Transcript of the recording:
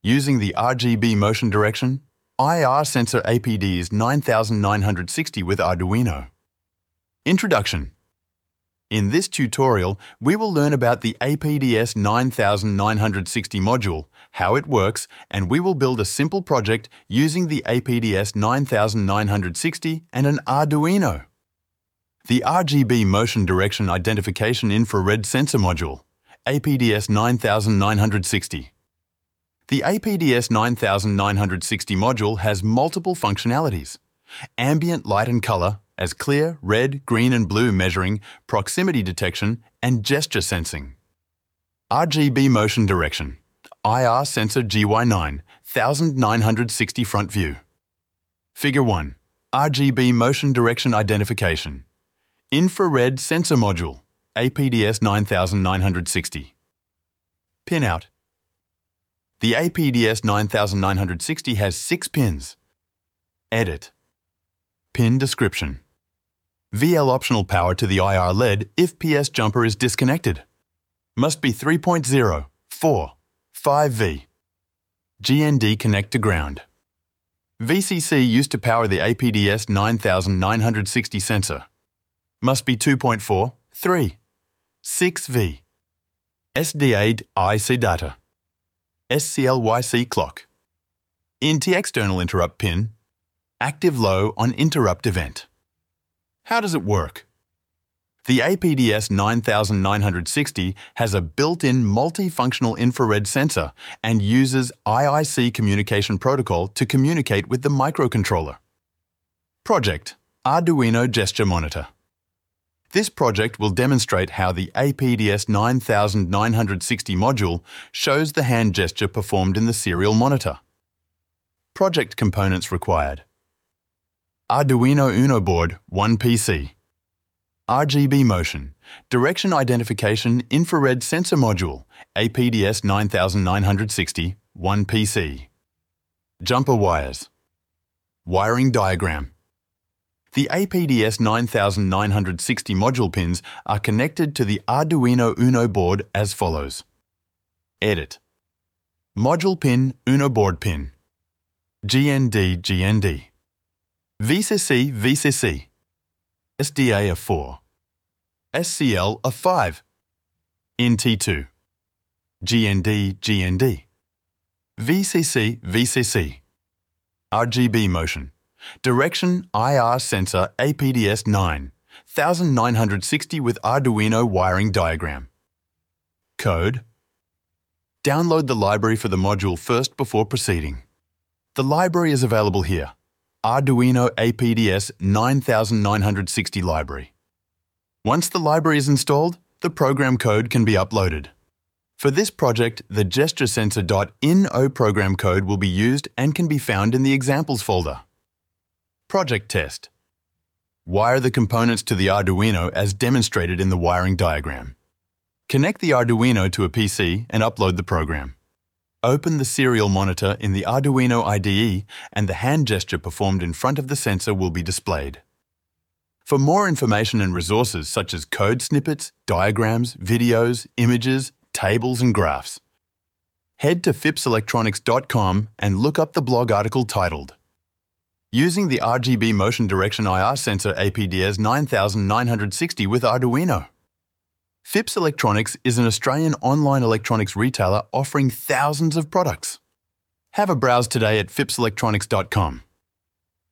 Using the RGB motion direction, IR sensor APDS 9960 with Arduino. Introduction. In this tutorial, we will learn about the APDS 9960 module, how it works, and we will build a simple project using the APDS 9960 and an Arduino. The RGB motion direction identification infrared sensor module, APDS 9960. The APDS 9960 module has multiple functionalities: ambient light and color, as clear, red, green and blue measuring, proximity detection, and gesture sensing. RGB motion direction, IR sensor GY9, 1960 front view. Figure 1. RGB motion direction identification. Infrared sensor module, APDS 9960. Pinout. The APDS 9960 has 6 pins. Edit. Pin description. VL optional power to the IR LED if PS jumper is disconnected. Must be 3.0, 4, 5V. GND connect to ground. VCC used to power the APDS 9960 sensor. Must be 2.4, 3, 6V. SDA IC data. SCLYC clock. INT external interrupt pin. Active low on interrupt event. How does it work? The APDS 9960 has a built-in multifunctional infrared sensor and uses IIC communication protocol to communicate with the microcontroller. Project: Arduino Gesture Monitor. This project will demonstrate how the APDS 9960 module shows the hand gesture performed in the serial monitor. Project components required: Arduino Uno board, 1 PC. RGB motion, direction identification infrared sensor module, APDS 9960, 1 PC. Jumper wires. Wiring diagram. The APDS 9960 module pins are connected to the Arduino Uno board as follows. Edit. Module pin, Uno board pin. GND. VCC. SDA of 4. SCL of 5. NT2. GND. VCC. RGB motion. Direction IR sensor APDS 9960 with Arduino wiring diagram. Code. Download the library for the module first before proceeding. The library is available here. Arduino APDS 9960 library. Once the library is installed, the program code can be uploaded. For this project, the GestureSensor.ino program code will be used and can be found in the examples folder. Project test. Wire the components to the Arduino as demonstrated in the wiring diagram. Connect the Arduino to a PC and upload the program. Open the serial monitor in the Arduino IDE and the hand gesture performed in front of the sensor will be displayed. For more information and resources such as code snippets, diagrams, videos, images, tables and graphs, head to phipselectronics.com and look up the blog article titled Using the RGB Motion Direction IR Sensor APDS 9960 with Arduino. Phipps Electronics is an Australian online electronics retailer offering thousands of products. Have a browse today at phipselectronics.com.